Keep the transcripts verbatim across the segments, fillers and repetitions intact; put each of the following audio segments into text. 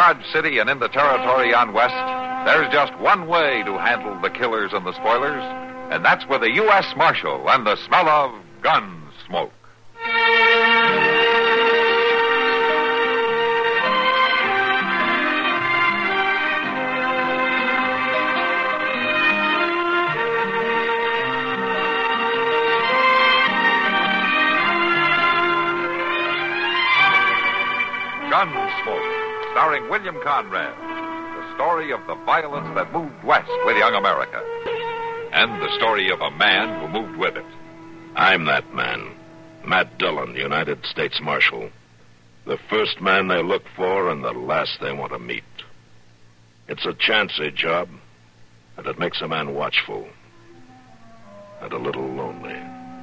Dodge City and in the territory on west, there's just one way to handle the killers and the spoilers, and that's with a U S Marshal and the smell of gun smoke. Gunsmoke, starring William Conrad. The story of the violence that moved west with young America. And the story of a man who moved with it. I'm that man. Matt Dillon, United States Marshal. The first man they look for and the last they want to meet. It's a chancy job, and it makes a man watchful. And a little lonely.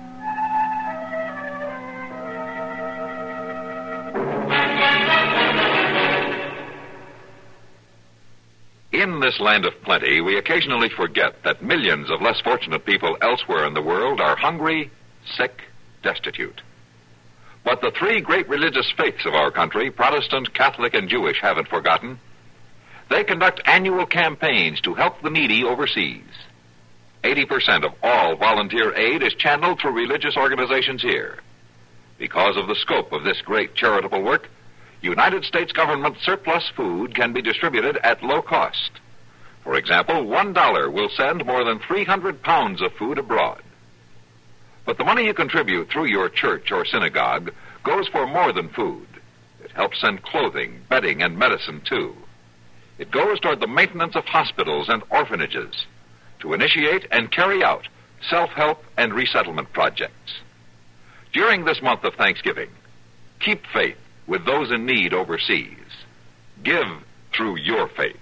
In this land of plenty, we occasionally forget that millions of less fortunate people elsewhere in the world are hungry, sick, destitute. But the three great religious faiths of our country, Protestant, Catholic, and Jewish, haven't forgotten. They conduct annual campaigns to help the needy overseas. eighty percent of all volunteer aid is channeled through religious organizations here. Because of the scope of this great charitable work, United States government surplus food can be distributed at low cost. For example, one dollar will send more than three hundred pounds of food abroad. But the money you contribute through your church or synagogue goes for more than food. It helps send clothing, bedding, and medicine, too. It goes toward the maintenance of hospitals and orphanages, to initiate and carry out self-help and resettlement projects. During this month of Thanksgiving, keep faith with those in need overseas. Give through your faith.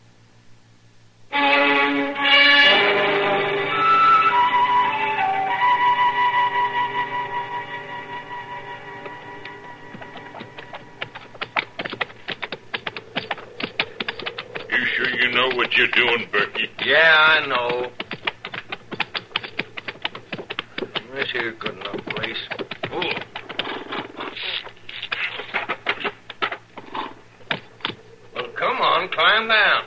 You sure you know what you're doing, Berkey? Yeah, I know. This here's good enough place. Oh. Well, come on, climb down.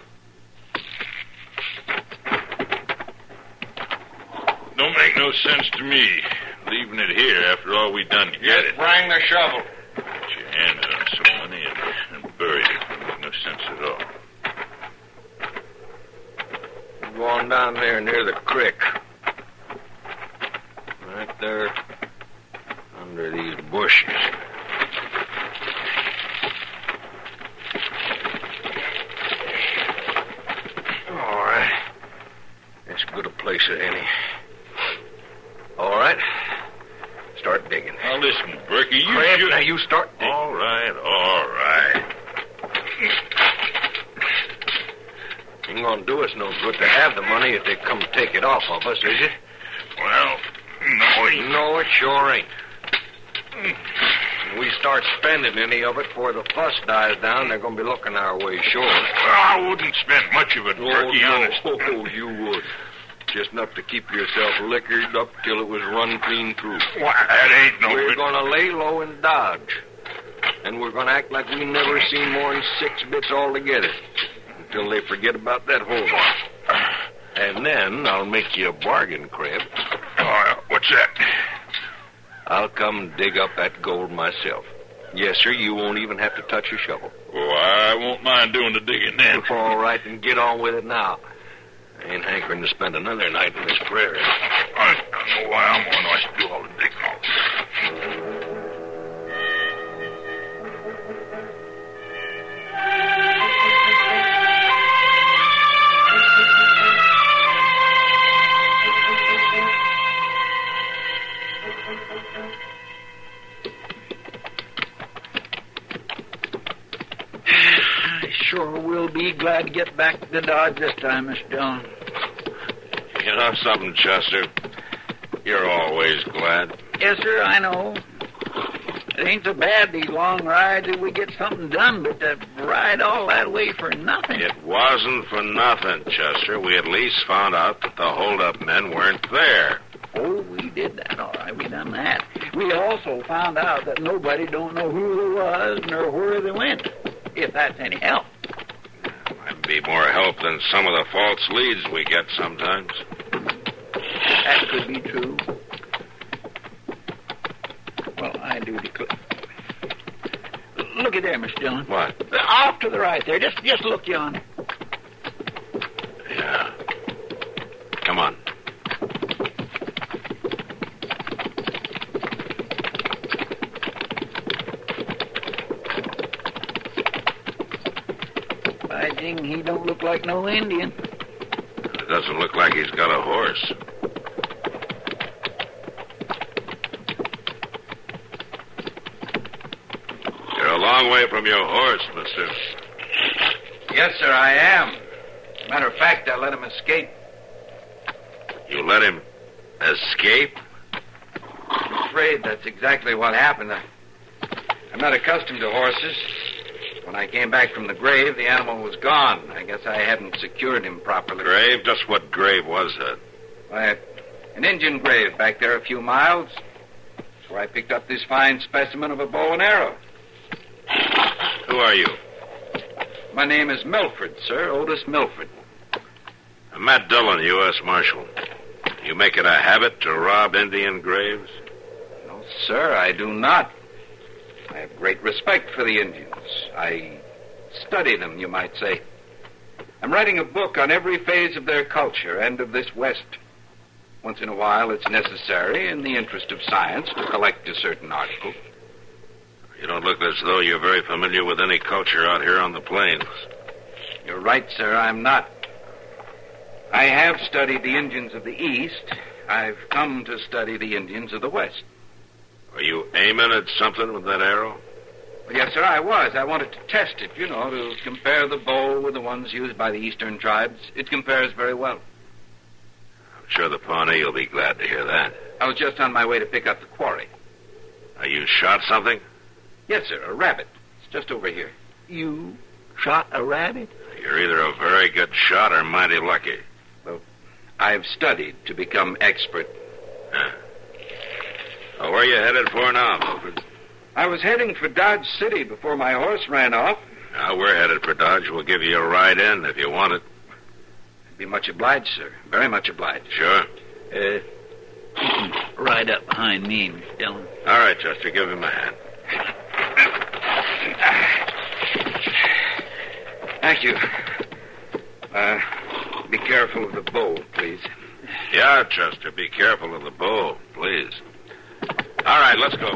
Don't make no sense to me, leaving it here after all we done to get it. Bring the shovel. Put your hand on some money and, and bury it. Don't make no sense at all. We're going down there near the creek. Right there under these bushes. All right. As good a place as any. All right. Start digging. Now listen, Berkey, you Crab, should... now you start digging. All right, all right. Ain't gonna do us no good to have the money if they come take it off of us, is it? Well, no, it No, it sure ain't. When we start spending any of it before the fuss dies down, they're gonna be looking our way sure. Well, I wouldn't spend much of it, Oh, Berkey, no. honest. Oh, you would. Just enough to keep yourself liquored up till it was run clean through. Why, that ain't no We're bit... gonna lay low and dodge. And we're gonna act like we never seen more than six bits altogether. Until they forget about that hole. And then I'll make you a bargain, Crab. Uh, what's that? I'll come dig up that gold myself. Yes, sir, you won't even have to touch a shovel. Oh, I won't mind doing the digging then. All right, then get on with it now. I ain't hankering to spend another night in this prairie. I don't know why I'm going to do all the digging. I sure will be glad to get back to Dodge this time, Mister Dillon. You know something, Chester? You're always glad. Yes, sir, I know. It ain't so bad, these long rides, if we get something done, but to ride all that way for nothing. It wasn't for nothing, Chester. We at least found out that the hold-up men weren't there. Oh, we did that, all right. We done that. We also found out that nobody don't know who they was nor where they went, if that's any help. more help than some of the false leads we get sometimes. That could be true. Well, I do declare. Look at there, Mister Dillon. What? Off to the right there. Just, just look yonder. Yeah. Come on. By jing, he don't look like no Indian. It doesn't look like he's got a horse. You're a long way from your horse, mister. Yes, sir, I am. Matter of fact, I let him escape. You let him escape? I'm afraid that's exactly what happened. I, I'm not accustomed to horses. When I came back from the grave, the animal was gone. I guess I hadn't secured him properly. Grave? Just what grave was that? Why, an Indian grave back there a few miles. That's where I picked up this fine specimen of a bow and arrow. Who are you? My name is Milford, sir. Otis Milford. I'm Matt Dillon, U S Marshal. You make it a habit to rob Indian graves? No, sir, I do not. I have great respect for the Indians. I study them, you might say. I'm writing a book on every phase of their culture and of this West. Once in a while, it's necessary, in the interest of science, to collect a certain article. You don't look as though you're very familiar with any culture out here on the plains. You're right, sir, I'm not. I have studied the Indians of the East. I've come to study the Indians of the West. Are you aiming at something with that arrow? Well, yes, sir, I was. I wanted to test it, you know, to compare the bow with the ones used by the Eastern tribes. It compares very well. I'm sure the Pawnee will be glad to hear that. I was just on my way to pick up the quarry. Are you shot something? Yes, sir, a rabbit. It's just over here. You shot a rabbit? You're either a very good shot or mighty lucky. Well, I've studied to become expert. Huh. Well, where are you headed for now, Milford? I was heading for Dodge City before my horse ran off. Now, we're headed for Dodge. We'll give you a ride in if you want it. I'd be much obliged, sir. Very much obliged. Sure. Uh, right up behind me, Mister Dillon. All right, Chester, give him a hand. Thank you. Uh, be careful of the bow, please. Yeah, Chester, be careful of the bow, please. All right, let's go.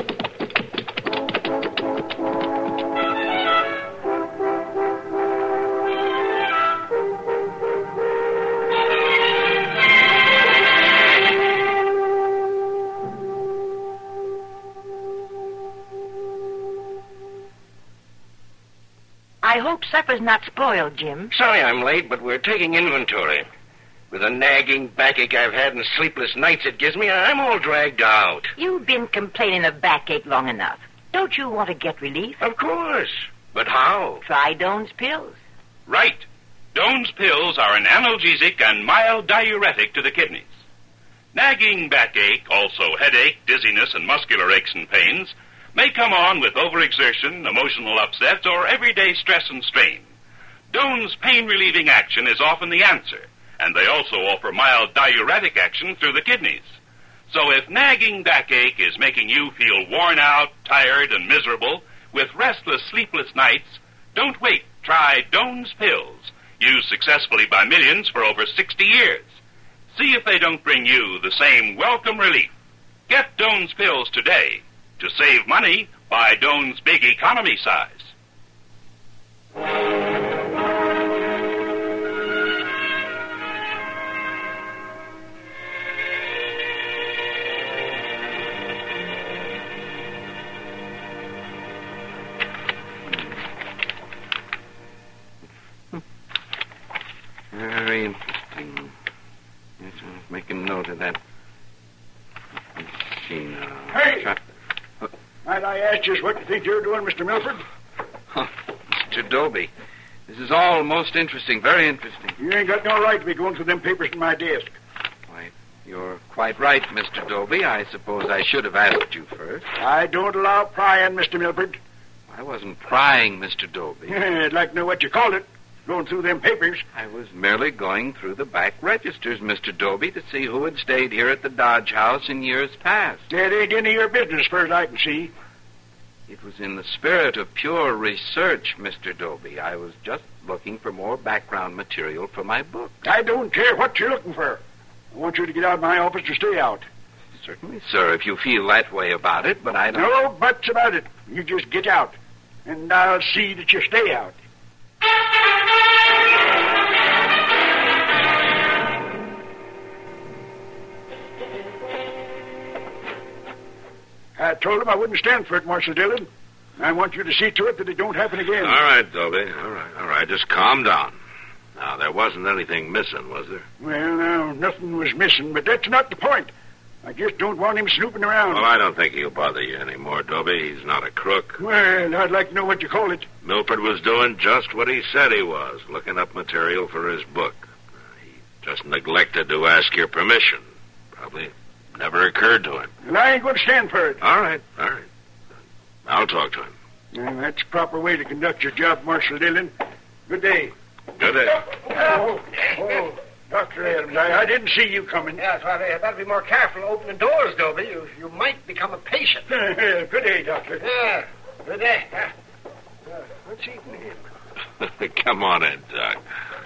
I hope supper's not spoiled, Jim. Sorry I'm late, but we're taking inventory. With the nagging backache I've had and sleepless nights it gives me, I'm all dragged out. You've been complaining of backache long enough. Don't you want to get relief? Of course. But how? Try Doan's pills. Right. Doan's pills are an analgesic and mild diuretic to the kidneys. Nagging backache, also headache, dizziness, and muscular aches and pains may come on with overexertion, emotional upsets, or everyday stress and strain. Doan's pain-relieving action is often the answer, and they also offer mild diuretic action through the kidneys. So if nagging backache is making you feel worn out, tired, and miserable, with restless, sleepless nights, don't wait. Try Doan's pills, used successfully by millions for over sixty years. See if they don't bring you the same welcome relief. Get Doan's pills today. To save money, buy Doan's big economy size. Very interesting. Yes, I'll make a note of that. Let's see now. Hey! Try- Might I ask just what you think you're doing, Mister Milford? Oh, Mister Dobie, this is all most interesting, very interesting. You ain't got no right to be going through them papers in my desk. Why, you're quite right, Mister Dobie. I suppose I should have asked you first. I don't allow prying, Mister Milford. I wasn't prying, Mister Dobie. I'd like to know what you called it. going through them papers. I was merely going through the back registers, Mister Doby, to see who had stayed here at the Dodge House in years past. That ain't any of your business, as far as I can see. It was in the spirit of pure research, Mister Doby. I was just looking for more background material for my book. I don't care what you're looking for. I want you to get out of my office or stay out. Certainly, sir, if you feel that way about it, but I don't... No buts about it. You just get out, and I'll see that you stay out. I told him I wouldn't stand for it, Marshal Dillon. I want you to see to it that it don't happen again. All right, Doby. All right, all right. Just calm down. Now, there wasn't anything missing, was there? Well, no, nothing was missing, but that's not the point. I just don't want him snooping around. Well, I don't think he'll bother you anymore, Doby. He's not a crook. Well, I'd like to know what you call it. Milford was doing just what he said he was, looking up material for his book. He just neglected to ask your permission. Probably never occurred to him. Well, I ain't going to stand for it. All right, all right. I'll talk to him. Well, that's the proper way to conduct your job, Marshal Dillon. Good day. Good day. Oh, oh, Doctor Adams, I, I didn't see you coming. Yes, well, you better be more careful opening doors, Doby. You, you might become a patient. Good day, Doctor. Yeah, good day. Uh, what's eating him? Come on in, Doc.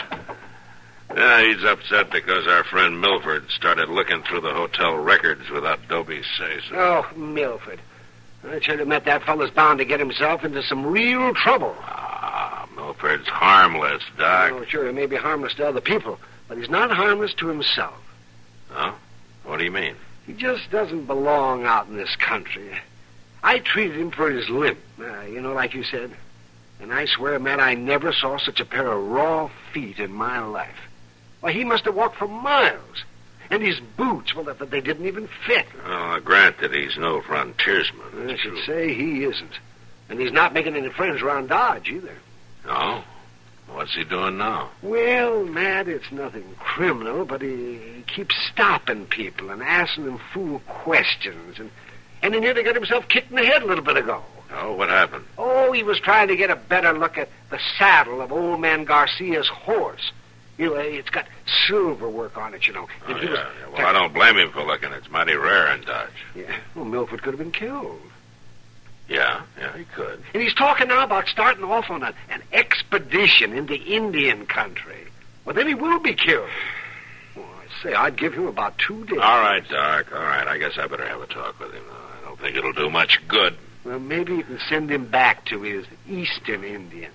Yeah, he's upset because our friend Milford started looking through the hotel records without Doby's say-so. Oh, Milford. I tell you, Matt, that fellow's bound to get himself into some real trouble. Ah, Milford's harmless, Doc. Oh, sure, he may be harmless to other people, but he's not harmless to himself. Oh? What do you mean? He just doesn't belong out in this country. I treated him for his limp, uh, you know, like you said. And I swear, Matt, I never saw such a pair of raw feet in my life. Why, he must have walked for miles. And his boots, well, they didn't even fit. Oh, granted, he's no frontiersman. I should say he isn't. And he's not making any friends around Dodge, either. No? What's he doing now? Well, Matt, it's nothing criminal, but he, he keeps stopping people and asking them fool questions. And, and he nearly got himself kicked in the head a little bit ago. Oh, what happened? Oh, he was trying to get a better look at the saddle of old man Garcia's horse. You know, it's got silver work on it, you know. Oh, he yeah, was, yeah. Well, I don't blame him for looking. It's mighty rare in Dodge. Yeah, well, Milford could have been killed. Yeah, yeah, he could. And he's talking now about starting off on a, an expedition into Indian country. Well, then he will be killed. Well, I say, I'd give him about two days. All right, Doc, all right. I guess I better have a talk with him. I don't think it'll do much good. Well, maybe you can send him back to his Eastern Indians.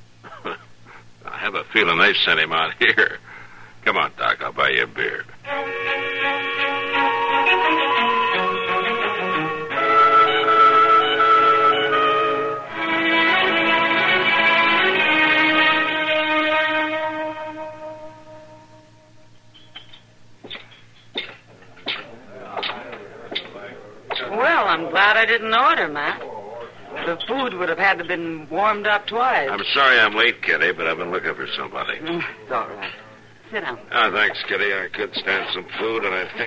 I have a feeling they've sent him out here. Come on, Doc, I'll buy you a beer. Well, I'm glad I didn't order, Matt. The food would have had to have been warmed up twice. I'm sorry I'm late, Kitty, but I've been looking for somebody. Mm, it's all right. Sit down. Oh, thanks, Kitty. I could stand some food, and I think...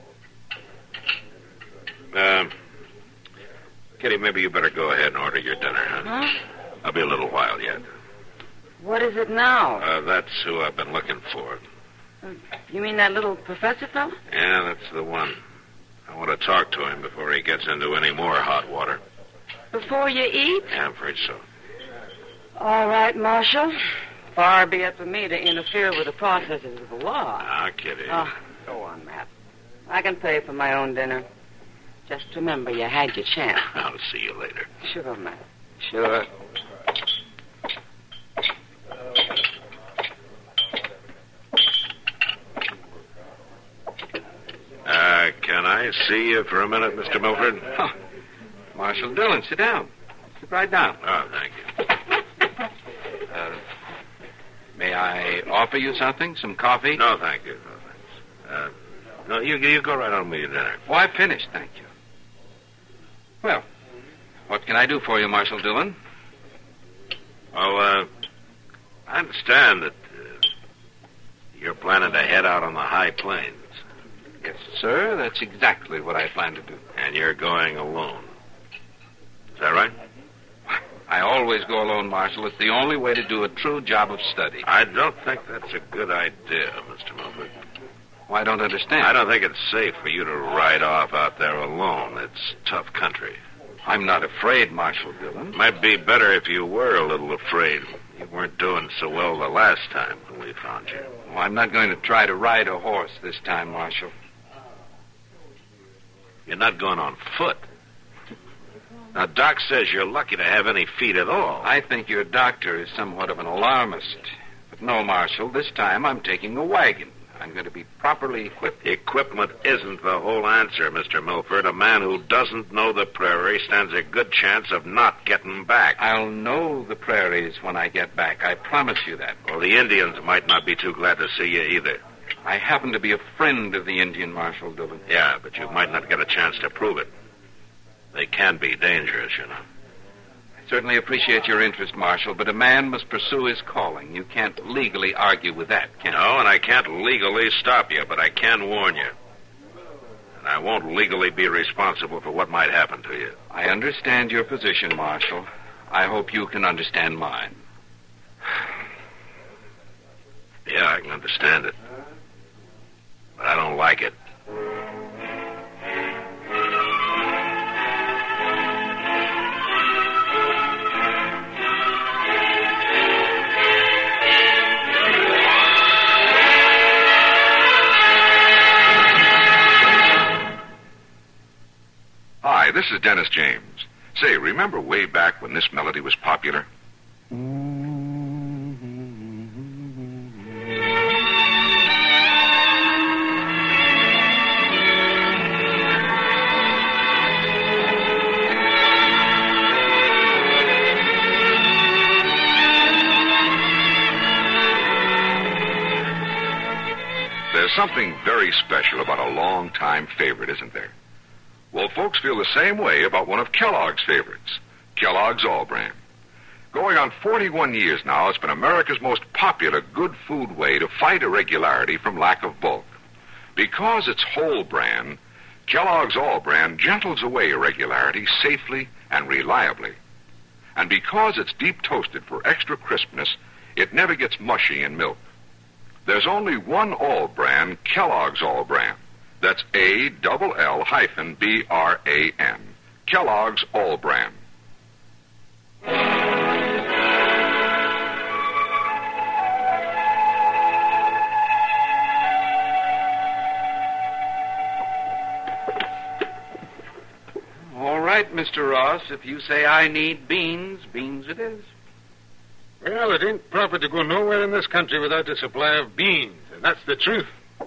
Um, Kitty, maybe you better go ahead and order your dinner, huh? Huh? I'll be a little while yet. What is it now? Uh, that's who I've been looking for. You mean that little professor fellow? Yeah, that's the one. I want to talk to him before he gets into any more hot water. Before you eat? Yeah, I'm afraid so. All right, Marshal. Far be it from me to interfere with the processes of the law. Ah, Kitty. Oh, go on, Matt. I can pay for my own dinner. Just remember you had your chance. I'll see you later. Sure, Matt. Sure. Uh, can I see you for a minute, Mister Milford? Oh, Marshal Dillon, sit down. Sit right down. Oh, thank you. Uh, may I offer you something? Some coffee? No, thank you. No, thanks. Uh, no, you, you go right on with your dinner. Oh, I've finished, thank you. Well, what can I do for you, Marshal Dillon? Oh, uh, I understand that uh, you're planning to head out on the high plains. Yes, sir. That's exactly what I plan to do. And you're going alone. Is that right? I always go alone, Marshal. It's the only way to do a true job of study. I don't think that's a good idea, Mister Milford. Well, I don't understand. I don't think it's safe for you to ride off out there alone. It's tough country. I'm not afraid, Marshal Dillon. Might be better if you were a little afraid. You weren't doing so well the last time when we found you. Well, I'm not going to try to ride a horse this time, Marshal. You're not going on foot. Now, Doc says you're lucky to have any feet at all. I think your doctor is somewhat of an alarmist. But no, Marshal, this time I'm taking a wagon. I'm going to be properly equipped. Equipment isn't the whole answer, Mister Milford. A man who doesn't know the prairie stands a good chance of not getting back. I'll know the prairies when I get back. I promise you that. Well, the Indians might not be too glad to see you either. I happen to be a friend of the Indian, Marshal Dillon. Yeah, but you might not get a chance to prove it. They can be dangerous, you know. I certainly appreciate your interest, Marshal, but a man must pursue his calling. You can't legally argue with that, can you? No, and I can't legally stop you, but I can warn you. And I won't legally be responsible for what might happen to you. I understand your position, Marshal. I hope you can understand mine. Yeah, I can understand it. But I don't like it. Hi, this is Dennis James. Say, remember way back when this melody was popular? There's something very special about a long-time favorite, isn't there? Well, folks feel the same way about one of Kellogg's favorites, Kellogg's All Bran. Going on forty-one years now, it's been America's most popular good food way to fight irregularity from lack of bulk. Because it's whole bran, Kellogg's All Bran gentles away irregularity safely and reliably. And because it's deep toasted for extra crispness, it never gets mushy in milk. There's only one All Bran, Kellogg's All Bran. That's A L L hyphen B R A N. Kellogg's All Bran. All right, Mister Ross. If you say I need beans, beans it is. Well, it ain't proper to go nowhere in this country without a supply of beans, and that's the truth.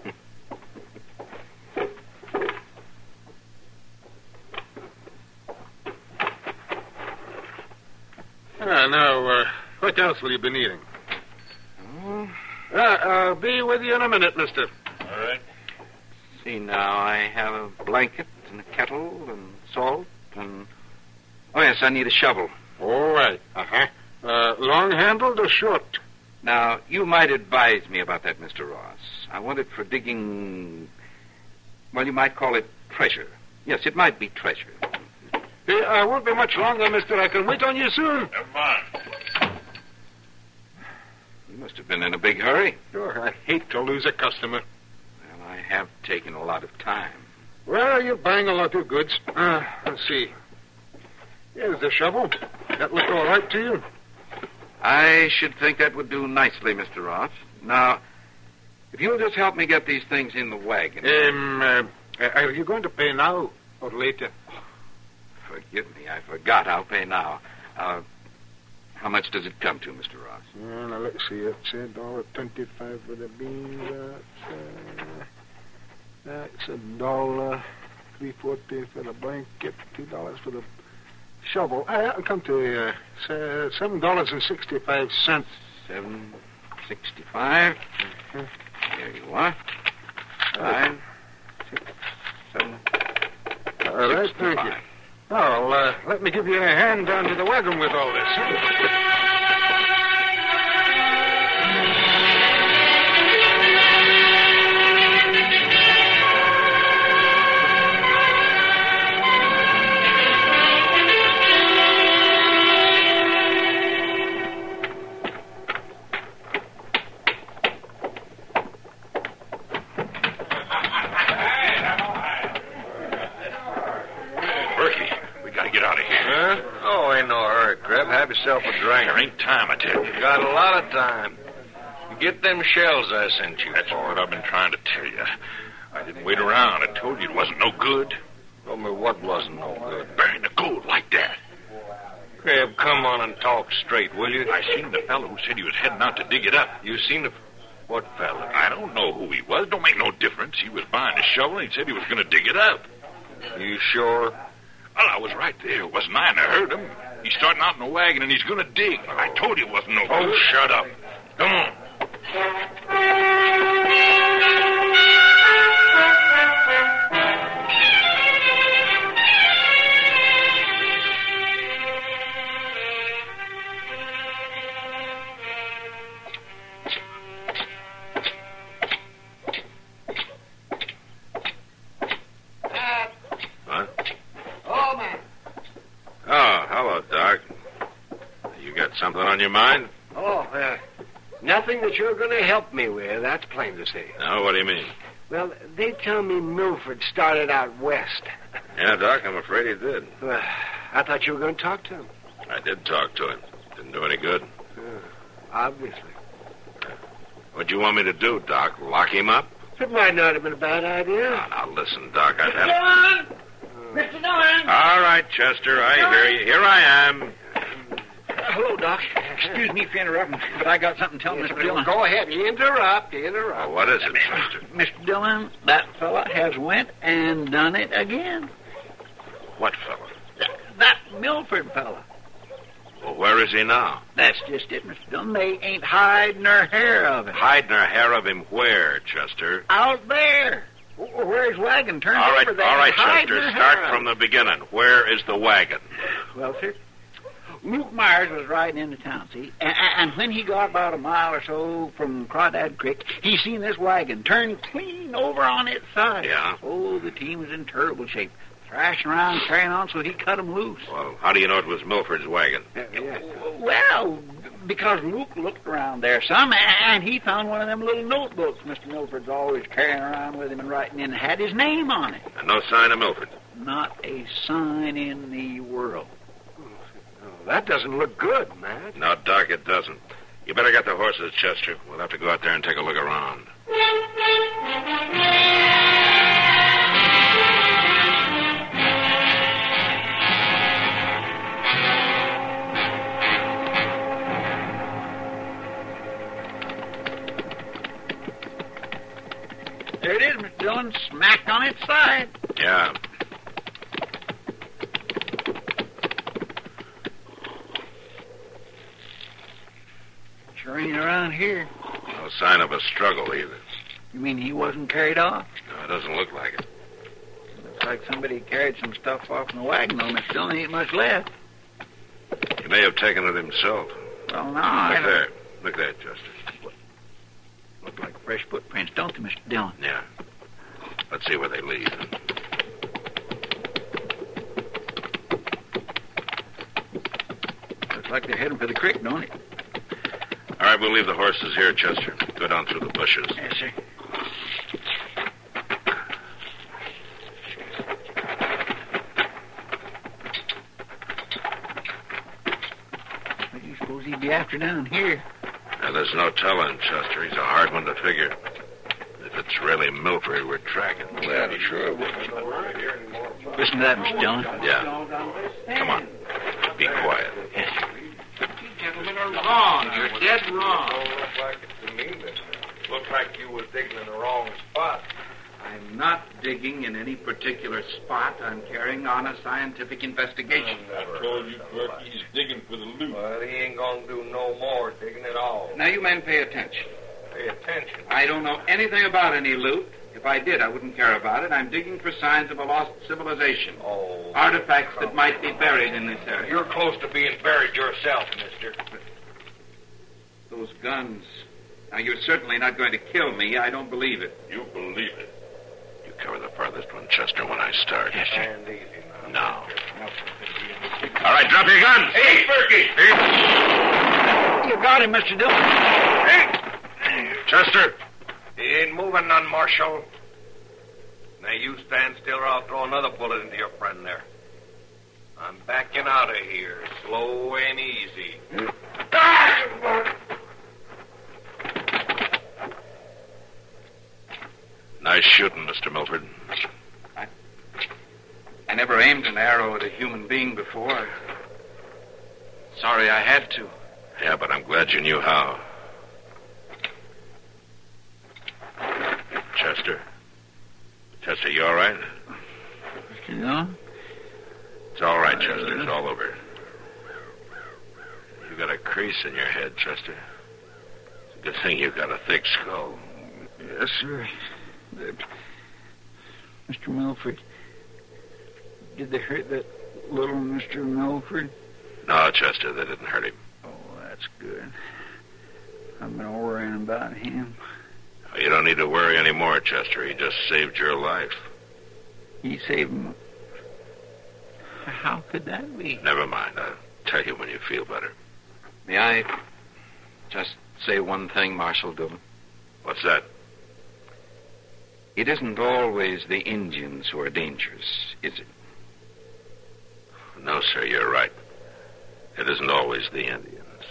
Ah, now, uh, what else will you be needing? Oh. Uh, I'll be with you in a minute, mister. All right. See, now, I have a blanket and a kettle and salt and... Oh, yes, I need a shovel. All right. Uh-huh. Uh, long-handled or short? Now, you might advise me about that, Mister Ross. I want it for digging... Well, you might call it treasure. Yes, it might be treasure. Uh, I won't be much longer, mister. I can wait on you soon. Never mind. You must have been in a big hurry. Sure, I hate to lose a customer. Well, I have taken a lot of time. Well, you're buying a lot of goods. Uh, let's see. Here's the shovel. That look all right to you? I should think that would do nicely, Mister Ross. Now, if you'll just help me get these things in the wagon. Um, uh, are you going to pay now or later? Forgive me, I forgot. I'll pay now. Uh, how much does it come to, Mister Ross? Well, now, let's see. It's a dollar twenty-five for the beans. That's, uh, that's a dollar three forty for the blanket. Two dollars for the shovel. Uh, that'll come to uh, seven dollars and sixty-five cents. Seven sixty-five. Uh-huh. There you are. Five, six, seven. All right, thank you. Now, uh, let me give you a hand down to the wagon with all this. time, I tell you. You got a lot of time. Get them shells I sent you. That's what I've been trying to tell you. I didn't wait around. I told you it wasn't no good. Told me what wasn't no good. Burying the gold like that. Crab, come on and talk straight, will you? I seen the fellow who said he was heading out to dig it up. You seen the... What fella? I don't know who he was. Don't make no difference. He was buying a shovel and he said he was going to dig it up. You sure? Well, I was right there. Wasn't I? And I heard him. He's starting out in a wagon and he's going to dig. I told you it wasn't no good. Oh, shut up. Come on. What? Oh, man. Oh, hello, Doc. You got something on your mind? Oh, uh, nothing that you're going to help me with, that's plain to see. No, what do you mean? Well, they tell me Milford started out west. Yeah, Doc, I'm afraid he did. Well, I thought you were going to talk to him. I did talk to him. Didn't do any good. Uh, obviously. What'd you want me to do, Doc? Lock him up? It might not have been a bad idea. Now, now listen, Doc, I've had... Dillon! Mister Dillon! All right, Chester, I hear you. Here I am. Uh, hello, Doc. Excuse me for interrupting, but I got something to tell Yes, Mister Dillon. Go ahead. Interrupt. Interrupt. Oh, what is it, Chester? Mister Dillon, that fella has went and done it again. What fella? That, that Milford fella. Well, where is he now? That's just it, Mister Dillon. They ain't hiding their hair of it. Hiding her hair of him where, Chester? Out there. Where his wagon turned All right, over there. all right, hiding Chester, their start hair from of the beginning. Where is the wagon? it. Well, sir, Luke Myers was riding into town, see? And, and when he got about a mile or so from Crawdad Creek, he seen this wagon turn clean over on its side. Yeah? Oh, the team was in terrible shape. Thrashing around, carrying on, so he cut him loose. Well, how do you know it was Milford's wagon? Uh, yeah. Well, because Luke looked around there some, and he found one of them little notebooks Mister Milford's always carrying around with him and writing in, and had his name on it. And no sign of Milford. Not a sign in the world. Oh, that doesn't look good, Matt. No, Doc, it doesn't. You better get the horses, Chester. We'll have to go out there and take a look around. There it is, Mister Dillon, smack on its side. Yeah. Sure ain't around here. No sign of a struggle either. You mean he wasn't carried off? No, it doesn't look like it. Looks like somebody carried some stuff off in the wagon, though, Mister Dillon. Ain't much left. He may have taken it himself. Well, no, I Look don't... there. Look there, Chester. Look like fresh footprints, don't they, Mister Dillon? Yeah. Let's see where they lead. Looks like they're heading for the creek, don't it? All right, we'll leave the horses here, Chester. Go down through the bushes. Yes, sir. What do you suppose he'd be after down here? Now, there's no telling, Chester. He's a hard one to figure. If it's really Milford we're tracking. Well, he sure would. Listen to that, Mister Dillon. Yeah. Come on. Be quiet. Yes, sir. Gentlemen are wrong. You're dead wrong. Look like it to me, but looks like you was digging in the wrong spot. I'm not digging in any particular spot. I'm carrying on a scientific investigation. I told you, Burke, he's digging for the loot. Well, he ain't gonna do no more digging at all. Now, you men pay attention. Pay attention. I don't know anything about any loot. If I did, I wouldn't care about it. I'm digging for signs of a lost civilization. Oh. Artifacts that might be buried in this area. You're close to being buried yourself, mister. Those guns. Now, you're certainly not going to kill me. I don't believe it. You believe it. You cover the farthest one, Chester, when I start. Yes, sir. And easy now. Now. All right, drop your guns. Hey, Berkey! You got him, Mister Dillon. Hey! Chester. He ain't moving none, Marshal. Now, you stand still or I'll throw another bullet into your friend there. I'm backing out of here, slow and easy. Nice shooting, Mister Milford. I, I never aimed an arrow at a human being before. Sorry I had to. Yeah, but I'm glad you knew how. Chester. Chester, you all right? You know? It's all right, Chester. It's all over. You got a crease in your head, Chester. It's a good thing you got a thick skull. Yes, sir. Uh, Mister Milford, did they hurt that little Mister Milford? No, Chester, they didn't hurt him. Oh, that's good. I've been worrying about him. Oh, you don't need to worry anymore, Chester. He just saved your life. He saved me. How could that be? Never mind. I'll tell you when you feel better. May I just say one thing, Marshal Dillon? What's that? It isn't always the Indians who are dangerous, is it? No, sir, you're right. It isn't always the Indians.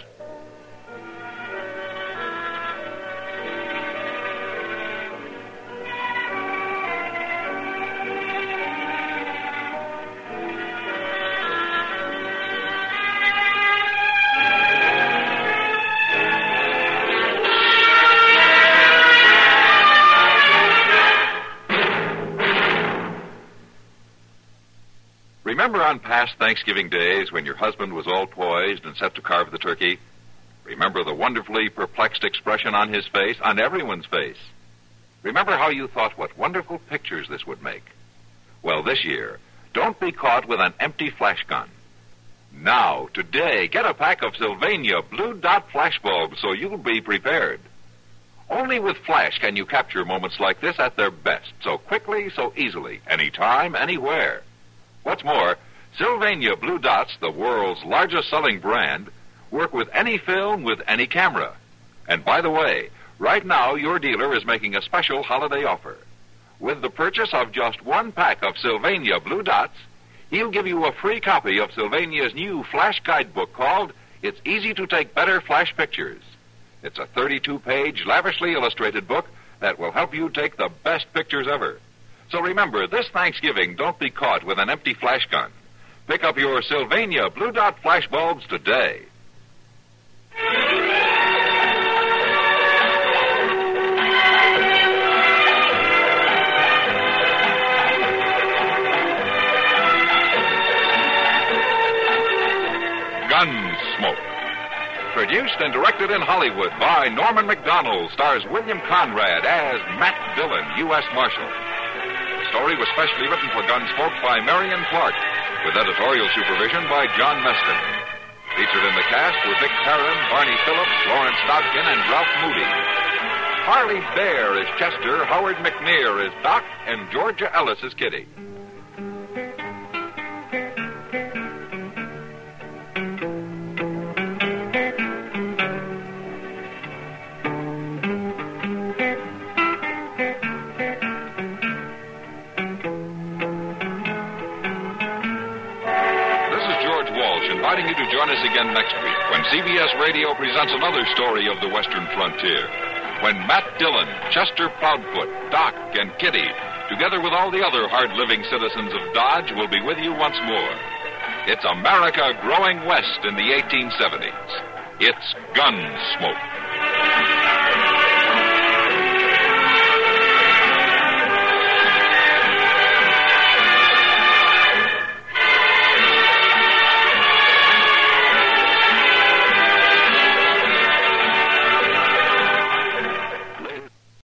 Remember on past Thanksgiving days when your husband was all poised and set to carve the turkey? Remember the wonderfully perplexed expression on his face, on everyone's face? Remember how you thought what wonderful pictures this would make? Well, this year, don't be caught with an empty flash gun. Now, today, get a pack of Sylvania Blue Dot flash bulbs so you'll be prepared. Only with flash can you capture moments like this at their best, so quickly, so easily, anytime, anywhere. What's more, Sylvania Blue Dots, the world's largest selling brand, work with any film with any camera. And by the way, right now your dealer is making a special holiday offer. With the purchase of just one pack of Sylvania Blue Dots, he'll give you a free copy of Sylvania's new flash guidebook called It's Easy to Take Better Flash Pictures. It's a thirty-two page, lavishly illustrated book that will help you take the best pictures ever. So remember, this Thanksgiving, don't be caught with an empty flash gun. Pick up your Sylvania Blue Dot flash bulbs today. Gunsmoke. Produced and directed in Hollywood by Norman Macdonald, stars William Conrad as Matt Dillon, U S Marshal. The story was specially written for Gunsmoke by Marion Clark, with editorial supervision by John Meston. Featured in the cast were Vic Perrin, Barney Phillips, Lawrence Dodkin, and Ralph Moody. Harley Bear is Chester, Howard McNear is Doc, and Georgia Ellis is Kitty. Inviting you to join us again next week when C B S Radio presents another story of the Western frontier. When Matt Dillon, Chester Proudfoot, Doc, and Kitty, together with all the other hard-living citizens of Dodge, will be with you once more. It's America growing west in the eighteen seventies. It's Gunsmoke.